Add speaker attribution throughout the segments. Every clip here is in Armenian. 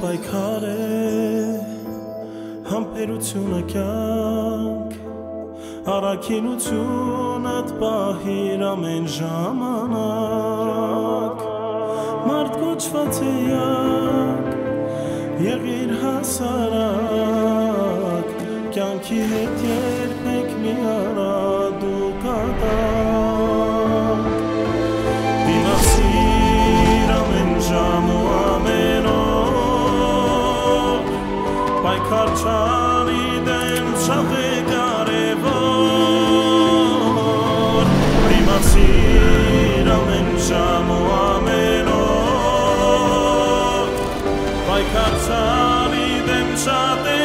Speaker 1: պայքար է համբերությունը կյանք առաքինությունդ պահիր ամեն ժամանակ մարդ կոչված է յակ եղիր հասարակ կյանքի հետ երբեք մի արա դու կատակ դիմացիր ամեն ժամ ու ամեն օր պայքար չարի դեմ շատ է կարևոր դիմացիր ամեն ժամ ու ամեն օր պայքար չարի դեմ շատ է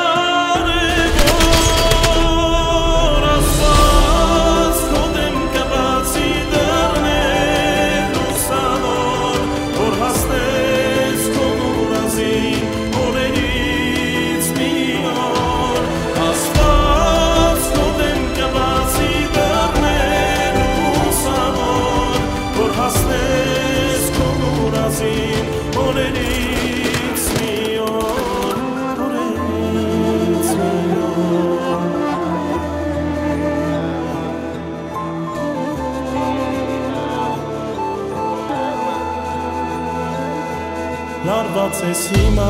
Speaker 1: լարված ես հիմա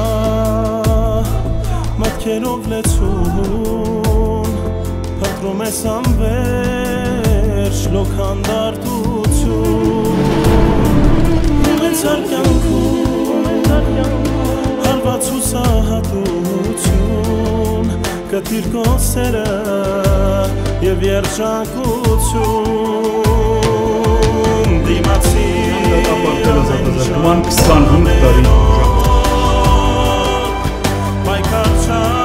Speaker 1: մտքերով լեցուն փնտրում ես անվերջ լոքանդարտություն ունեցար կյանքում հարված հուսահատություն կտիր քո սերը և երջանկություն դիմացիր
Speaker 2: Նման 25 տարի
Speaker 1: պայքար չար